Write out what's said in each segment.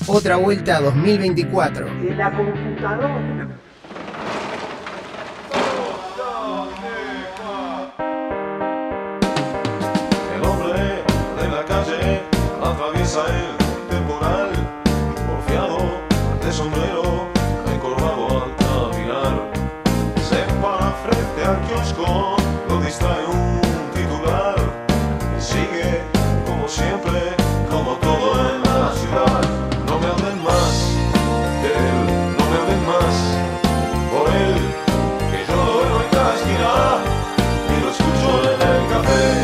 Otra vuelta 2024. De la computadora. El hombre de la calle atraviesa el temporal, porfiado de sombrero, encorvado al caminar. Se para frente al kiosco, lo distrae un titular y sigue como siempre, como todo en la ciudad. No me hablen más de él, no me hablen más por él, que yo lo veo en cada esquina y lo escucho en el café.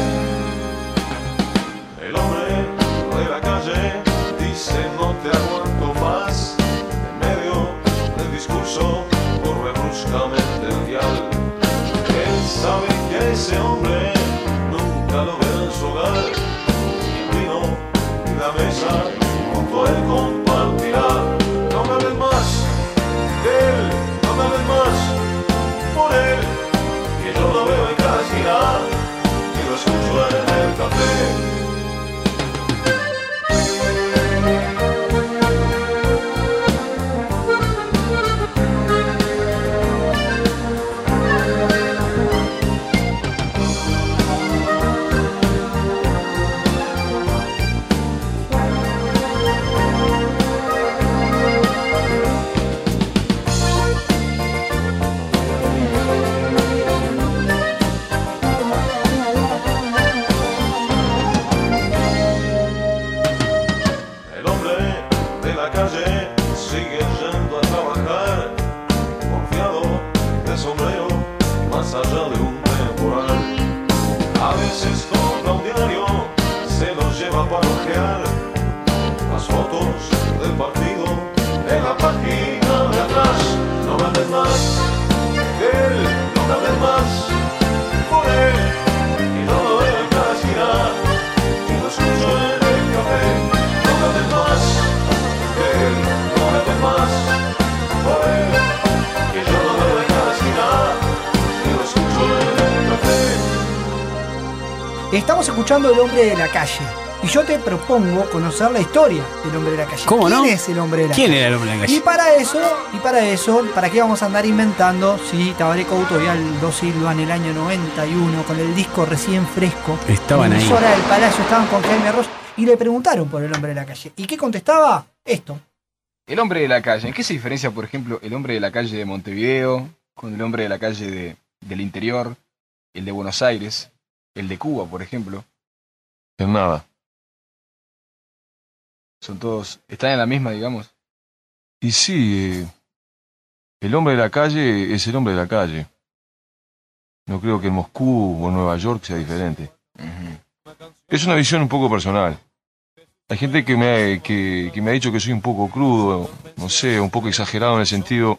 El hombre de la calle dice no te aguanto más, en medio del discurso corre bruscamente el dial. Él sabe que ese hombre nunca lo verá en su hogar, y el vino y la mesa junto a él compartirá. No me hablen más de él, no me hablen más por él, que yo lo veo en cada esquina y lo escucho en el café. El hombre de la calle sigue yendo a trabajar, confiado de sombrero, más allá de un temporal. A veces compra un diario, se lo lleva para ojear las fotos del partido en la página de atrás. No me hablen más de él, no me hablen más por él, que yo lo veo en cada esquina y lo escucho en el café. No me hablen más de él, no me hablen más por él, que yo lo veo en cada esquina y lo escucho en el café. Estamos escuchando El Hombre de la Calle. Y yo te propongo conocer la historia del Hombre de la Calle. ¿Cómo no? ¿Quién es el Hombre de la Calle? ¿Quién era el hombre de la calle? Y para eso, ¿para qué vamos a andar inventando si Tabaré Couto y Aldo Silva en el año 91, con el disco recién fresco, Estaban en ahí. Emisora del Palacio, estaban con Jaime Ross y le preguntaron por el Hombre de la Calle? ¿Y qué contestaba? Esto. El hombre de la calle. ¿En qué se diferencia, por ejemplo, el hombre de la calle de Montevideo con el hombre de la calle del interior, el de Buenos Aires, el de Cuba, por ejemplo? En nada. Son todos, están en la misma, digamos. Y sí, el hombre de la calle es el hombre de la calle. No creo que en Moscú o en Nueva York sea diferente. Es una visión un poco personal. Hay gente que me ha dicho que soy un poco crudo, no sé, un poco exagerado en el sentido...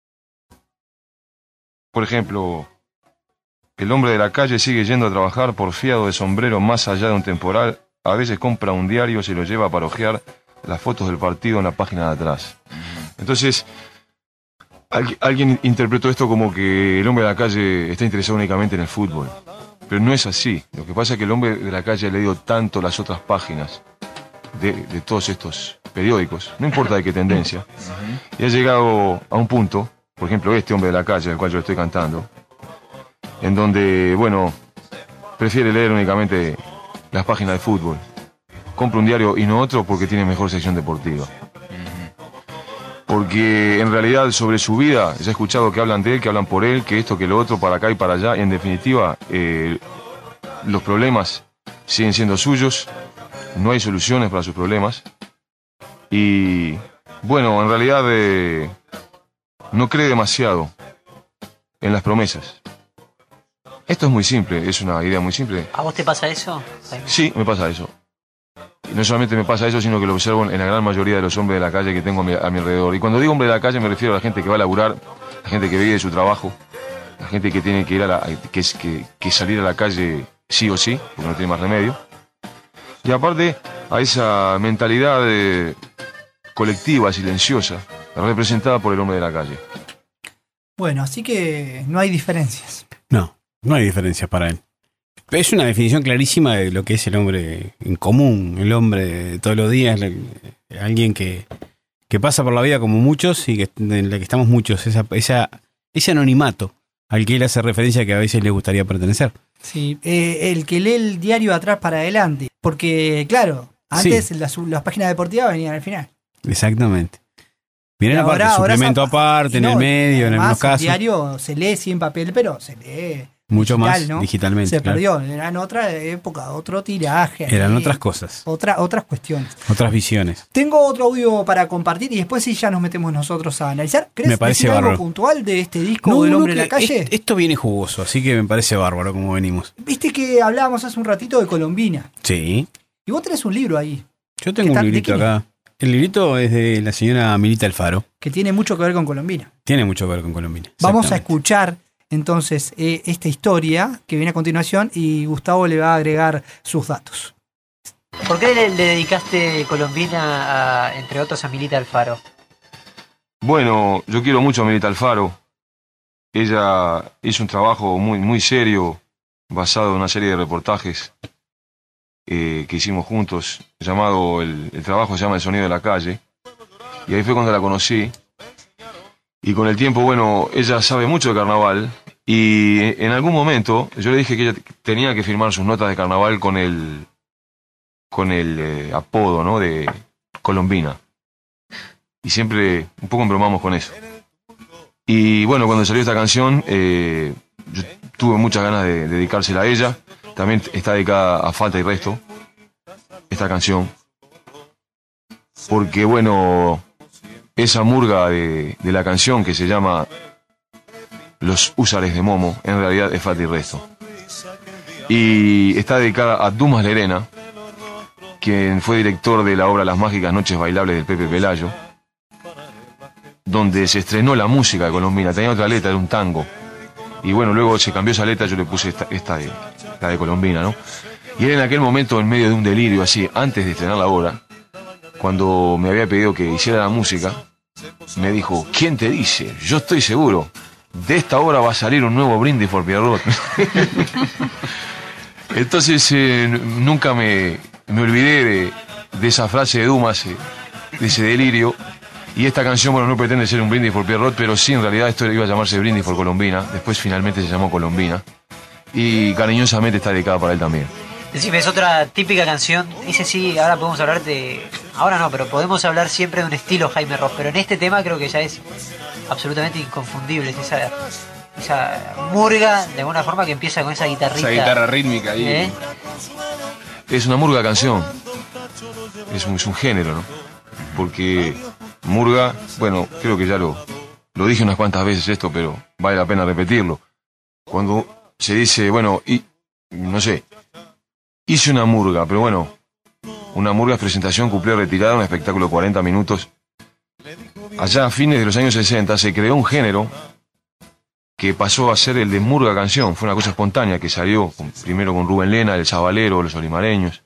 Por ejemplo, el hombre de la calle sigue yendo a trabajar porfiado de sombrero más allá de un temporal. A veces compra un diario, se lo lleva para hojear las fotos del partido en la página de atrás. Entonces, alguien interpretó esto como que el hombre de la calle está interesado únicamente en el fútbol. Pero no es así. Lo que pasa es que el hombre de la calle ha leído tanto las otras páginas de todos estos periódicos, no importa de qué tendencia, y ha llegado a un punto, por ejemplo, este hombre de la calle, al cual yo estoy cantando, en donde, bueno, prefiere leer únicamente las páginas de fútbol. Compra un diario y no otro porque tiene mejor sección deportiva. Porque en realidad sobre su vida, ya he escuchado que hablan de él, que hablan por él, que esto, que lo otro, para acá y para allá. En definitiva, los problemas siguen siendo suyos, no hay soluciones para sus problemas. Y bueno, en realidad no cree demasiado en las promesas. Esto es muy simple, es una idea muy simple. ¿A vos te pasa eso? Sí, me pasa eso. Y no solamente me pasa eso, sino que lo observo en la gran mayoría de los hombres de la calle que tengo a mi alrededor. Y cuando digo hombre de la calle me refiero a la gente que va a laburar, la gente que vive de su trabajo, la gente que tiene que ir que salir a la calle sí o sí, porque no tiene más remedio. Y aparte a esa mentalidad colectiva, silenciosa, representada por el hombre de la calle. Bueno, así que no hay diferencias. No hay diferencia para él. Es una definición clarísima de lo que es el hombre en común, el hombre de todos los días, alguien que que pasa por la vida como muchos y en la que estamos muchos, ese anonimato al que él hace referencia que a veces le gustaría pertenecer. Sí, el que lee el diario de atrás para adelante. Porque, claro, antes las páginas deportivas venían al final. Exactamente. Vienen Pero aparte, suplemento aparte, en el medio, en algunos casos. El diario se lee sí en papel, pero se lee mucho digital, más ¿no? digitalmente. Se claro. perdió, eran otra época, otro tiraje. Eran otras cosas, Otras cuestiones. otras visiones. Tengo otro audio para compartir y después sí ya nos metemos nosotros a analizar. ¿Querés Me parece decir algo bárbaro. puntual de este disco del Hombre en la Calle? Esto viene jugoso, así que me parece bárbaro como venimos. Viste que hablábamos hace un ratito de Colombina. Sí. Y vos tenés un libro ahí, Yo tengo un librito acá. El librito es de la señora Milita Alfaro. que tiene mucho que ver con Colombina. Tiene mucho que ver con Colombina. Vamos a Exactamente. escuchar entonces esta historia que viene a continuación y Gustavo le va a agregar sus datos. ¿Por qué le dedicaste Colombina, entre otros, a Milita Alfaro? Bueno, yo quiero mucho a Milita Alfaro. Ella hizo un trabajo muy, muy serio, basado en una serie de reportajes que hicimos juntos, llamado, el trabajo se llama El Sonido de la Calle. Y ahí fue cuando la conocí. Y con el tiempo, bueno, ella sabe mucho de carnaval. Y en algún momento yo le dije que ella tenía que firmar sus notas de carnaval con el apodo, ¿no?, de Colombina. Y siempre un poco embromamos con eso. Y bueno, cuando salió esta canción, yo tuve muchas ganas de dedicársela a ella. También está dedicada a Falta y Resto, esta canción. Porque bueno, esa murga de la canción que se llama Los Húsares de Momo, en realidad es Falta y Resto. Y está dedicada a Dumas Lerena, quien fue director de la obra Las Mágicas Noches Bailables del Pepe Pelayo, donde se estrenó la música de Colombina. Tenía otra letra, era un tango. Y bueno, luego se cambió esa letra, yo le puse la de Colombina, ¿no? Y él en aquel momento, en medio de un delirio así, antes de estrenar la obra, cuando me había pedido que hiciera la música, me dijo: ¿quién te dice? Yo estoy seguro, de esta obra va a salir un nuevo brindis por Pierrot. Entonces nunca me olvidé de esa frase de Dumas, de ese delirio. Y esta canción, bueno, no pretende ser un brindis por Pierrot, pero sí, en realidad esto iba a llamarse Brindis por Colombina. Después finalmente se llamó Colombina. Y cariñosamente está dedicada para él también. Decime, es otra típica canción. Dice sí, ahora podemos hablar de... Ahora no, pero podemos hablar siempre de un estilo Jaime Ross. Pero en este tema creo que ya es absolutamente inconfundible. Es esa murga, de alguna forma, que empieza con esa guitarrita. Esa guitarra rítmica ahí. Es una murga canción. Es un género, ¿no? Porque murga, bueno, creo que ya lo dije unas cuantas veces esto, pero vale la pena repetirlo. Cuando se dice, bueno, y no sé, hice una murga, pero bueno, una murga es presentación, cuplé, retirada, un espectáculo de 40 minutos. Allá a fines de los años 60 se creó un género que pasó a ser el de murga canción. Fue una cosa espontánea que salió primero con Rubén Lena, El Sabalero, Los Olimareños.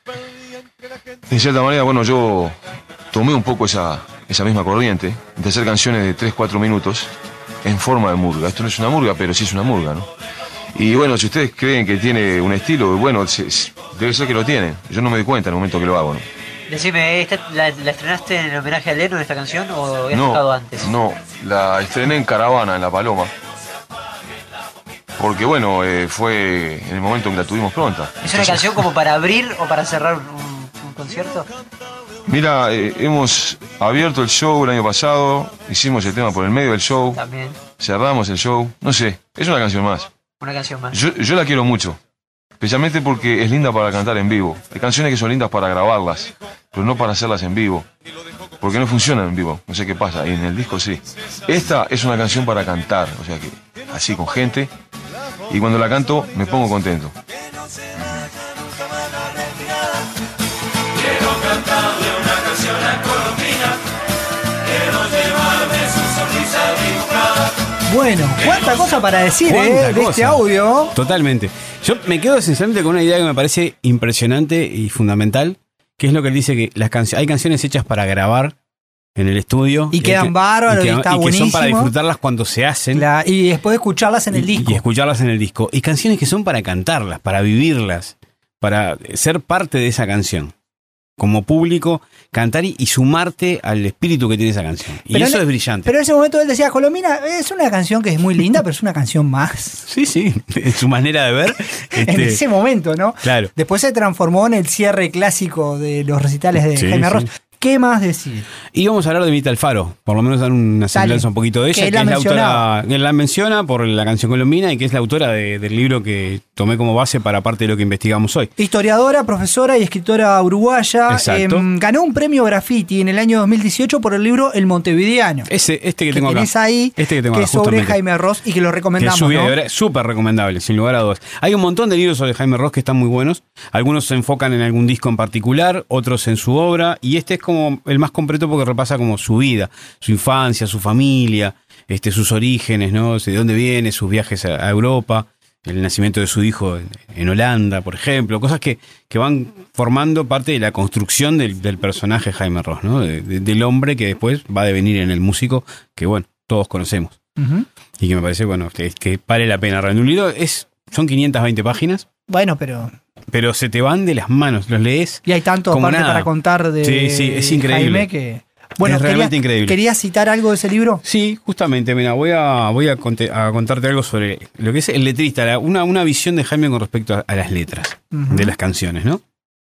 De cierta manera, bueno, yo tomé un poco esa misma corriente de hacer canciones de 3-4 minutos en forma de murga. Esto no es una murga, pero sí es una murga, ¿no? Y bueno, si ustedes creen que tiene un estilo, bueno, debe ser que lo tiene. Yo no me doy cuenta en el momento que lo hago, ¿no? Decime, ¿la estrenaste en homenaje a Leno, esta canción, o habías tocado antes? No, la estrené en Caravana, en La Paloma. Porque bueno, fue en el momento en que la tuvimos pronta. ¿Es una canción como para abrir o para cerrar un concierto? Mira, hemos abierto el show el año pasado, hicimos el tema por el medio del show, También, cerramos el show, no sé, es una canción más. una canción más. Yo la quiero mucho, especialmente porque es linda para cantar en vivo. Hay canciones que son lindas para grabarlas, pero no para hacerlas en vivo, porque no funcionan en vivo, no sé qué pasa, y en el disco sí. Esta es una canción para cantar, o sea que así con gente, y cuando la canto me pongo contento. Bueno, cuánta cosa para decir Cuánta de cosa. este audio. Totalmente. Yo me quedo esencialmente con una idea que me parece impresionante y fundamental, que es lo que él dice, que hay canciones hechas para grabar en el estudio. Y quedan bárbaros, y está y que son buenísimo. para disfrutarlas cuando se hacen. Y después escucharlas en el disco. Y escucharlas en el disco. Y canciones que son para cantarlas, para vivirlas, para ser parte de esa canción. como público, cantar y sumarte al espíritu que tiene esa canción. Y Pero eso en- es brillante. Pero en ese momento él decía, Colomina, es una canción que es muy linda, pero es una canción más. Sí, en su manera de ver. En ese momento, ¿no? Claro. Después se transformó en el cierre clásico de los recitales de Sí, Jaime sí. Ross. ¿Qué más decir? Y vamos a hablar de Mirta Alfaro, por lo menos dar una semblanza un poquito de ella, que que la es la mencionaba. autora, que la menciona por la canción Colombina y que es la autora del libro que tomé como base para parte de lo que investigamos hoy. Historiadora, profesora y escritora uruguaya. Exacto. Ganó un premio Graffiti en el año 2018 por el libro El Montevideano. Este que que tengo acá. tenés ahí, Este que tengo que acá, es sobre justamente. Jaime Ross y que lo Que recomendamos, es ¿no? súper recomendable, sin lugar a dudas. Hay un montón de libros sobre Jaime Ross que están muy buenos. Algunos se enfocan en algún disco en particular, otros en su obra, y este es como el más completo porque repasa como su vida, su infancia, su familia, sus orígenes, ¿no? De dónde viene, sus viajes a Europa, el nacimiento de su hijo en Holanda, por ejemplo, cosas que van formando parte de la construcción del personaje Jaime Ross, ¿no? Del hombre que después va a devenir en el músico que, bueno, todos conocemos. Ujú. Y que me parece, bueno, que vale la pena. Un libro son 520 páginas, Bueno, pero se te van de las manos, los lees. y hay tanto Como aparte nada. para contar de Sí, es increíble. Jaime que... Bueno, Es realmente increíble. ¿Querías citar algo de ese libro? Sí, justamente, mira, voy a contarte algo sobre lo que es el letrista, una visión de Jaime con respecto a las letras Ujú. de las canciones, ¿no?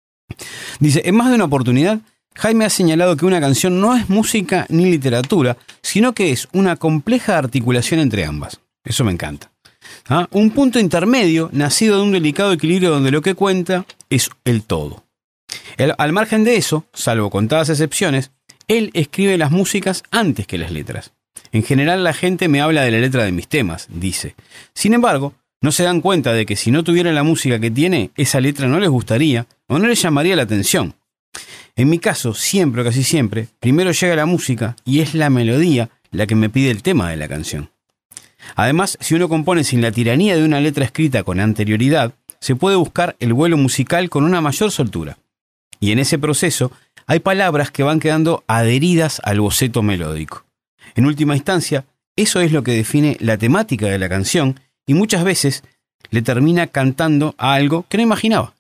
Dice, en más de una oportunidad, Jaime ha señalado que una canción no es música ni literatura, sino que es una compleja articulación entre ambas. Eso me encanta. ¿Ah? Un punto intermedio nacido de un delicado equilibrio donde lo que cuenta es el todo. Al margen de eso, salvo contadas excepciones, él escribe las músicas antes que las letras. En general la gente me habla de la letra de mis temas, dice. Sin embargo, no se dan cuenta de que si no tuviera la música que tiene, esa letra no les gustaría o no les llamaría la atención. En mi caso, siempre o casi siempre, primero llega la música y es la melodía la que me pide el tema de la canción. Además, si uno compone sin la tiranía de una letra escrita con anterioridad, se puede buscar el vuelo musical con una mayor soltura. Y en ese proceso hay palabras que van quedando adheridas al boceto melódico. En última instancia, eso es lo que define la temática de la canción y muchas veces le termina cantando a algo que no imaginaba.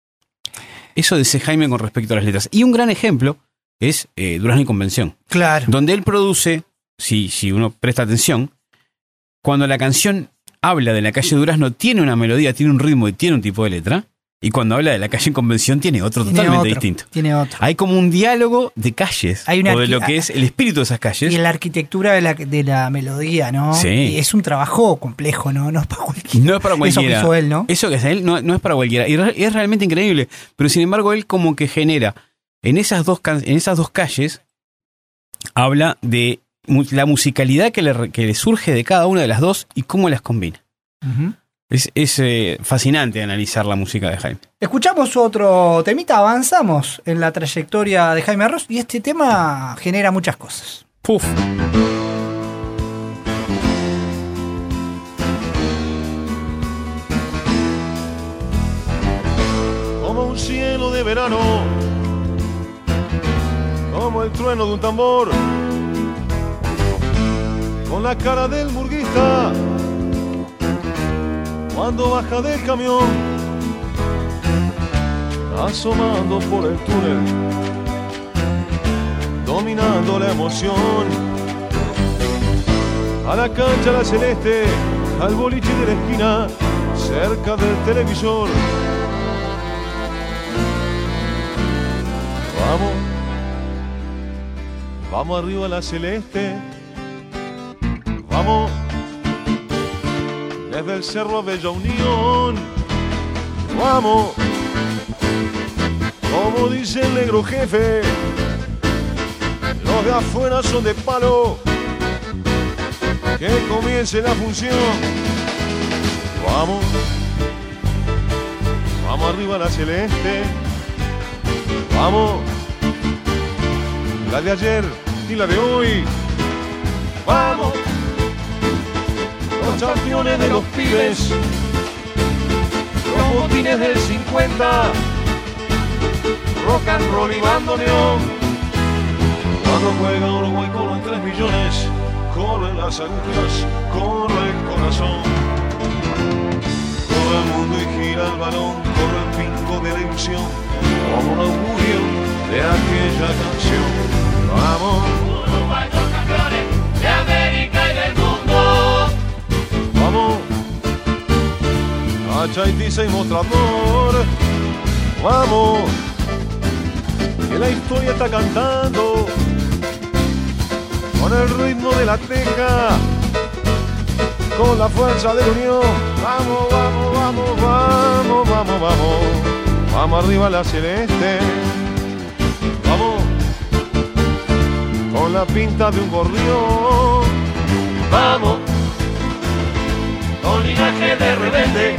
Eso dice Jaime con respecto a las letras. Y un gran ejemplo es Durazno y Convención, Claro. donde él produce, si uno presta atención, cuando la canción habla de la calle Durazno tiene una melodía, tiene un ritmo y tiene un tipo de letra, y cuando habla de la calle en Convención tiene otro totalmente distinto. Tiene otro. Hay como un diálogo de calles, Hay una o de lo que es el espíritu de esas calles. Y la arquitectura de la melodía, ¿no? Sí. Y es un trabajo complejo, ¿no? No es para cualquiera. No es para Eso cualquiera. que hizo él, ¿no? Eso que hace él no es para cualquiera. Y es realmente increíble. Pero sin embargo, él como que genera en esas dos calles, habla de la musicalidad que le surge de cada una de las dos y cómo las combina. Ujú. Es fascinante analizar la música de Jaime. Escuchamos otro temita, avanzamos en la trayectoria de Jaime Ross y este tema genera muchas cosas. Puf. Como un cielo de verano, como el trueno de un tambor, con la cara del murguista cuando baja del camión, asomando por el túnel, dominando la emoción, a la cancha la celeste, al boliche de la esquina, cerca del televisor. Vamos arriba a la celeste, vamos desde el cerro a Bella Unión, vamos, como dice el negro jefe, los de afuera son de palo, que comience la función, vamos arriba a la celeste, vamos, la de ayer y la de hoy, vamos, los campeones de los pibes, los botines del 50, rock and roll y bandoneón, cuando juega Uruguay corren 3 millones, corren las agujas, corre el corazón, corre el mundo y gira el balón, corre el pingo de la ilusión, como un augurio de aquella canción. Vamos, Uruguay, los campeones de América y del mundo. vamos, a Chaitiza y Mostrador. Vamos, que la historia está cantando con el ritmo de la teca, con la fuerza de la unión. Vamos, vamos, vamos, vamos, vamos, vamos. Vamos arriba la celeste. Vamos, con la pinta de un gorrión. Vamos, con linaje de rebelde,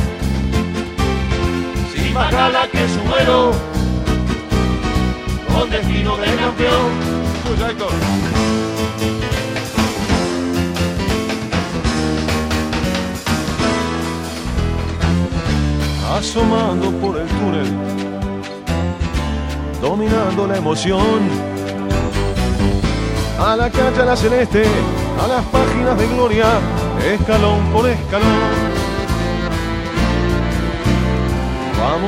sin más gala que su vuelo, con destino de campeón. Escucha, Héctor. Asomando por el túnel, dominando la emoción, a la cancha la celeste, a las páginas de gloria, escalón por escalón. Vamos,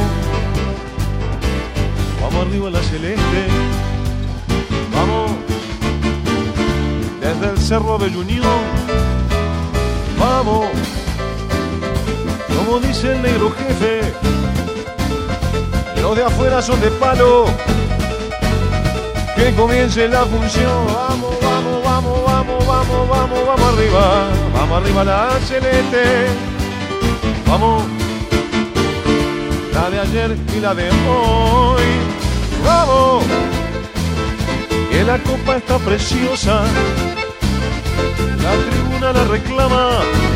vamos arriba la celeste, vamos, desde el cerro de Unión, vamos. Como dice el negro jefe, los de afuera son de palo. Que comience la función. Vamos, vamos, vamos, vamos, vamos, vamos, vamos arriba. Vamos arriba la celeste. Vamos, la de ayer y la de hoy. Vamos, que la copa está preciosa. La tribuna la reclama.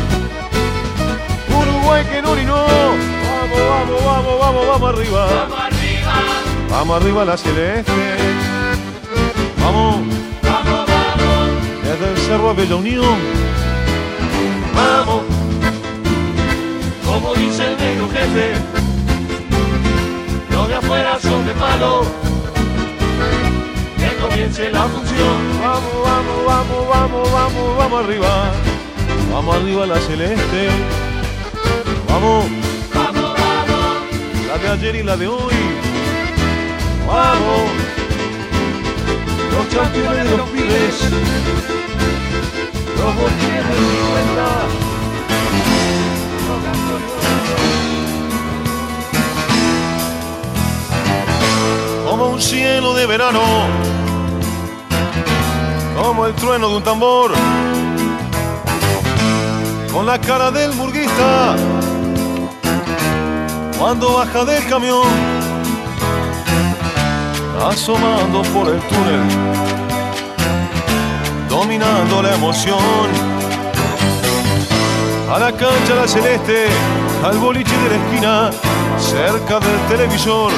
Uruguay que no orinó. Vamos, vamos, vamos, vamos, vamos arriba. Vamos arriba, Vamos arriba la celeste. Vamos, vamos, vamos, desde el cerro de la Unión. vamos, como dice el negro jefe, los de afuera son de palo. Que comience la función. Vamos, vamos, vamos, vamos, vamos, vamos arriba. Vamos arriba la celeste. Vamos, Vamos, vamos, la de ayer y la de hoy. Vamos, los campeones de los pibes. Los botines del 50. Los campeones. Como un cielo de verano, como el trueno de un tambor, con la cara del burguista cuando baja del camión, asomando por el túnel, dominando la emoción, a la cancha la celeste, al boliche de la esquina, cerca del televisor.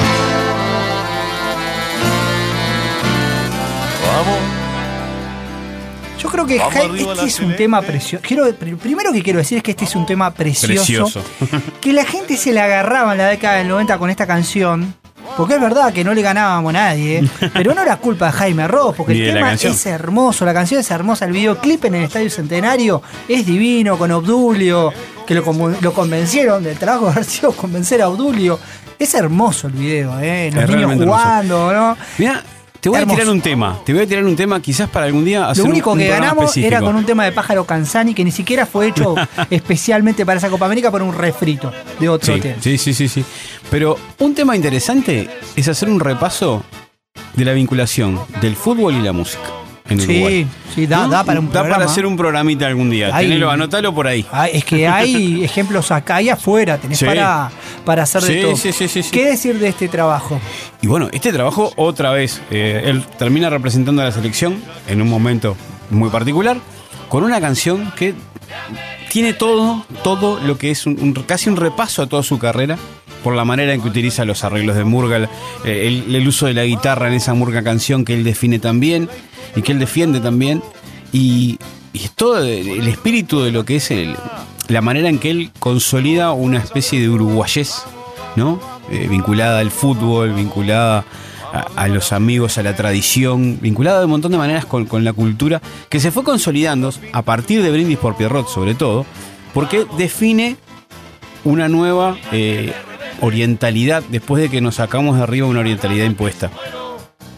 Vamos. Yo creo que Vamos arriba este la es un celeste. tema precioso. Primero que quiero decir es que este es un tema precioso. Que la gente se le agarraba en la década del 90 con esta canción. Porque es verdad que no le ganábamos a nadie. Pero no era culpa de Jaime Ross, porque Ni el de la tema canción. es hermoso, la canción es hermosa, el videoclip en el Estadio Centenario es divino, con Obdulio, que lo convencieron del trabajo de haber sido convencer a Obdulio. Es hermoso el video, los Es niños realmente jugando, ¿no? Mira, te voy Hermoso. a tirar un tema quizás para algún día hacer Lo único un que programa ganamos específico. era con un tema de Pájaro Canzani que ni siquiera fue hecho especialmente para esa Copa América, por un refrito de otro tema. Sí. Pero un tema interesante es hacer un repaso de la vinculación del fútbol y la música en Uruguay. Sí, da para un Da programa. para hacer un programita algún día. Ahí. Tenelo, anotalo por ahí. Ah, es que hay ejemplos acá y afuera, tenés Sí. para hacer de Sí, todo. sí. ¿Qué decir de este trabajo? Y bueno, este trabajo otra vez, él termina representando a la selección en un momento muy particular, con una canción que tiene todo lo que es casi un repaso a toda su carrera, por la manera en que utiliza los arreglos de murga, el uso de la guitarra en esa murga canción que él define tan bien y que él defiende también, y es todo el espíritu de lo que es la manera en que él consolida una especie de uruguayés, ¿no? Vinculada al fútbol, vinculada a los amigos, a la tradición, vinculada de un montón de maneras con la cultura, que se fue consolidando a partir de Brindis por Pierrot, sobre todo, porque define una nueva orientalidad, después de que nos sacamos de arriba una orientalidad impuesta.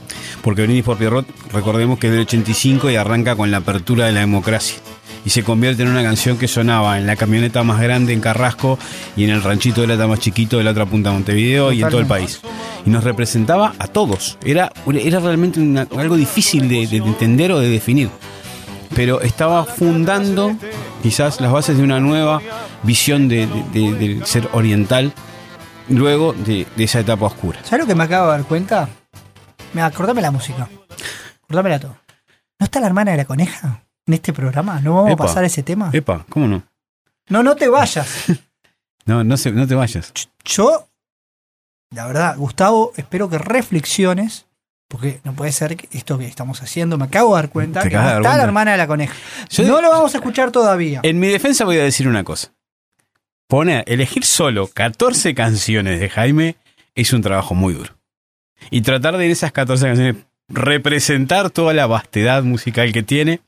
Porque Brindis por Pierrot, recordemos que es del 85 y arranca con la apertura de la democracia. Y se convierte en una canción que sonaba en la camioneta más grande en Carrasco y en el ranchito de lata más chiquito de la otra punta de Montevideo. Totalmente. Y en todo el país. Y nos representaba a todos. Era realmente algo difícil de entender o de definir. Pero estaba fundando quizás las bases de una nueva visión del ser oriental luego de esa etapa oscura. ¿Sabes lo que me acabo de dar cuenta? Mira, acordame la música. Acordámela todo. ¿No está la hermana de la coneja en este programa? ¿No vamos a pasar ese tema? Epa, ¿cómo no? No te vayas. No te vayas. Yo, la verdad, Gustavo, espero que reflexiones, porque no puede ser que esto que estamos haciendo, me acabo de dar cuenta que no está la hermana de la coneja. No lo vamos a escuchar todavía. En mi defensa voy a decir una cosa. Elegir solo 14 canciones de Jaime es un trabajo muy duro. Y tratar de en esas 14 canciones representar toda la vastedad musical que tiene,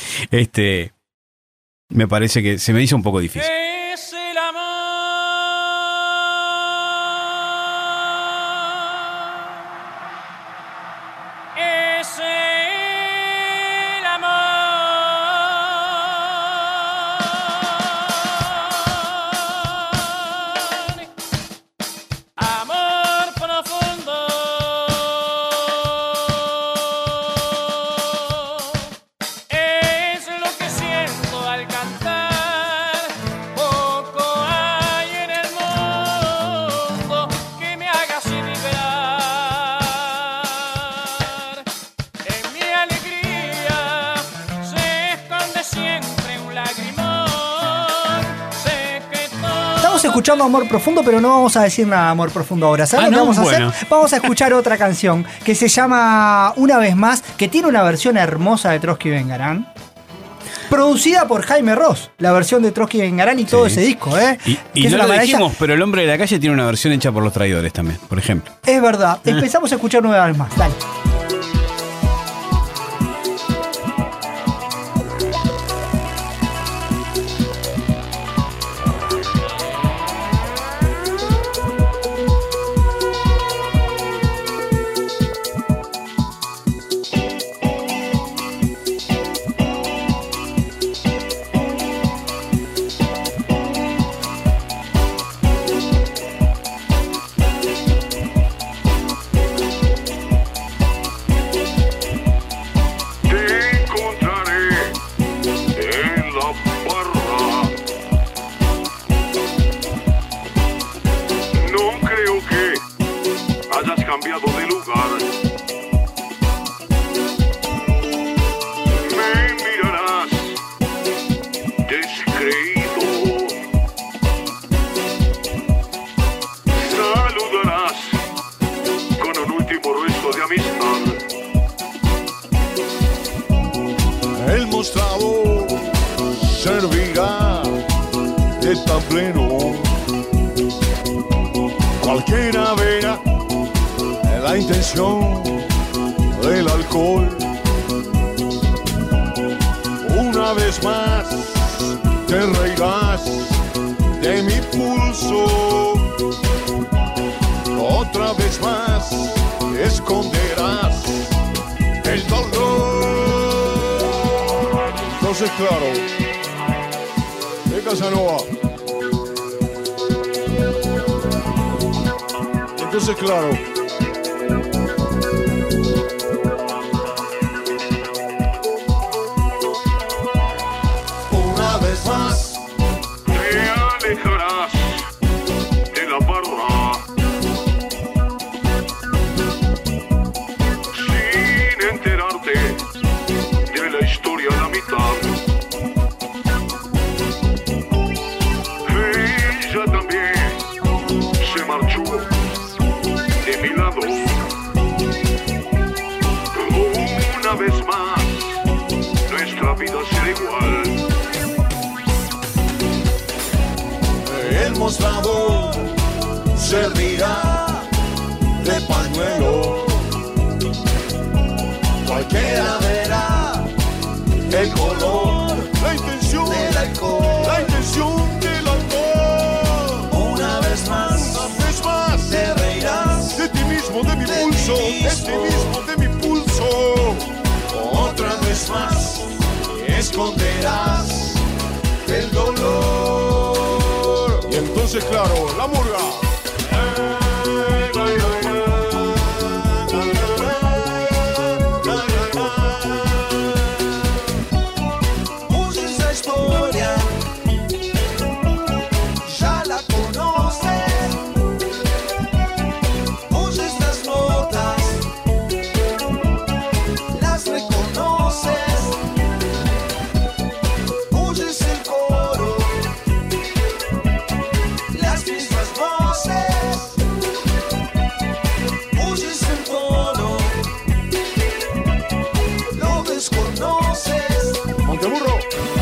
me parece que se me hizo un poco difícil. Es el amor. Es el amor. Amor profundo. Es lo que siento al cantar. Poco hay en el mundo que me haga así vibrar. En mi alegría se esconde siempre un lagrimón. Sé que todo. Estamos escuchando Amor Profundo, pero no vamos a decir nada de Amor Profundo ahora. ¿Sabes lo que vamos a hacer? Vamos a escuchar otra canción que se llama Una vez más, que tiene una versión hermosa de Trotsky y Vengarán. Producida por Jaime Ross, la versión de Trotsky y Vengarán y todo ese disco, Y no lo dijimos, pero El Hombre de la Calle tiene una versión hecha por Los Traidores también, por ejemplo. Es verdad. Empezamos a escuchar una vez más. Dale. Te encontraré en la barra. No creo que hayas cambiado de lugar. Me mirarás descreído. Saludarás con un último resto de amistad. El mostrador servirá de tablero. Cualquiera verá la intención del alcohol. Una vez más te reirás de mi pulso. Otra vez más esconderás el dolor. Entonces, claro, de Casanova. Entonces, claro. Una vez más te alejarás de la barra. Sin enterarte de la historia a la mitad. Ella también se marchó de mi lado. Una vez más, nuestra vida será igual. El mostrador servirá de pañuelo. Cualquiera verá el color, la intención del alcohol, la intención del alcohol. Una vez más te reirás de ti mismo, de mi pulso, de ti mismo, de mi pulso. esconderás el dolor. Y entonces, claro, la murga. Oye esa historia, ya la conoces. Oye estas notas, las reconoces. Oyes el coro, las mismas voces. Oyes el tono, lo desconoces. Monteburro.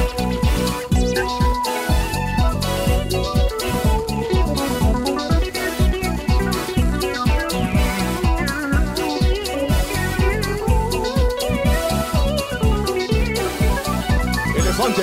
Elefante.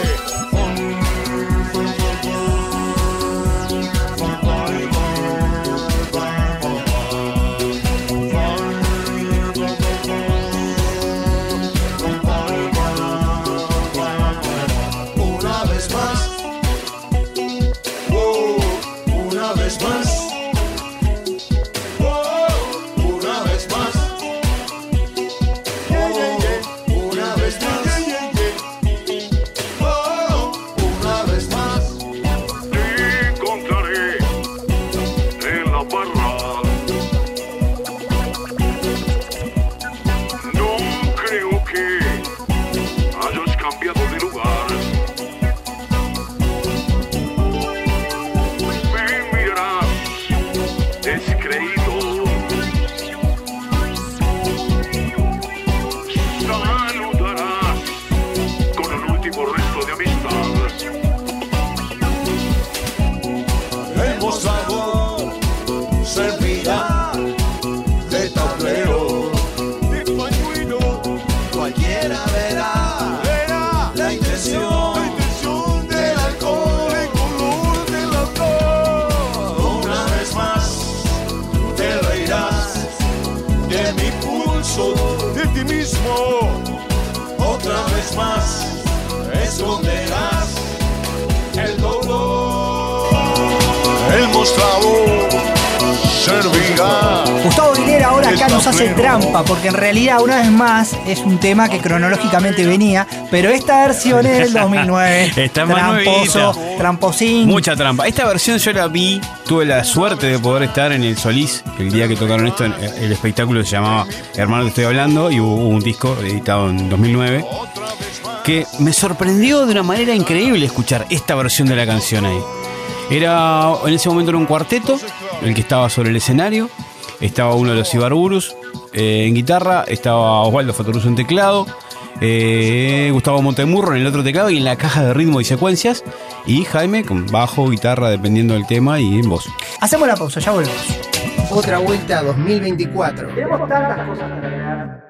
Una vez más, oh, una vez más, oh, una vez más, oh, una vez más, oh, una vez más. Te encontraré en la barra. No creo que hayas cambiado de lugar. Me mirarás descreído. Saludarás con un último resto de amistad. El mostrador servirá de tablero, De pañuelo, cualquiera verá la intención del alcohol. el color del alcohol. Una vez más te reirás de mi pulso. De ti mismo. Otra vez más esconderás el dolor. El mostrador servirá. Gustavo Aguilera ahora acá nos hace trampa, porque en realidad, una vez más, es un tema que cronológicamente venía, pero esta versión es del 2009. Está más Tramposo, nuevita. tramposín. Mucha trampa. Esta versión yo la vi, tuve la suerte de poder estar en el Solís, el día que tocaron esto, el espectáculo se llamaba Hermano te estoy hablando, y hubo un disco editado en 2009, que me sorprendió de una manera increíble escuchar esta versión de la canción ahí. En ese momento era un cuarteto, el que estaba sobre el escenario, estaba uno de los Ibarburus en guitarra, estaba Osvaldo Fatoruso en teclado, Gustavo Montemurro en el otro teclado y en la caja de ritmo y secuencias, y Jaime con bajo, guitarra, dependiendo del tema, y en voz. Hacemos la pausa, ya volvemos. Otra vuelta 2024. Tenemos tantas cosas para hablar.